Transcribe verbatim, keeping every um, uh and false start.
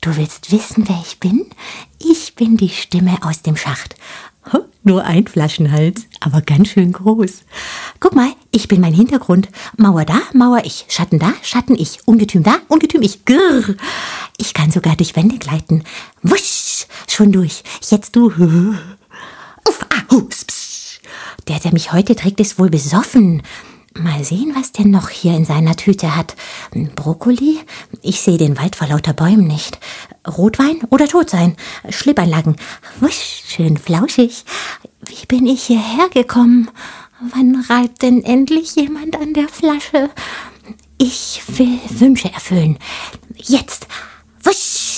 Du willst wissen, wer ich bin? Ich bin die Stimme aus dem Schacht. Nur ein Flaschenhals, aber ganz schön groß. Guck mal, ich bin mein Hintergrund. Mauer da, Mauer ich. Schatten da, Schatten ich. Ungetüm da, Ungetüm ich. Grrr. Ich kann sogar durch Wände gleiten. Wusch, schon durch. Jetzt du. Uff, ah, hups, psch. Der, der mich heute trägt, ist wohl besoffen. Mal sehen, was der noch hier in seiner Tüte hat. Brokkoli? Ich sehe den Wald vor lauter Bäumen nicht. Rotwein oder Totsein? Schlippeinlagen. Wusch, schön flauschig. Wie bin ich hierher gekommen? Wann reibt denn endlich jemand an der Flasche? Ich will Wünsche erfüllen. Jetzt. Wusch.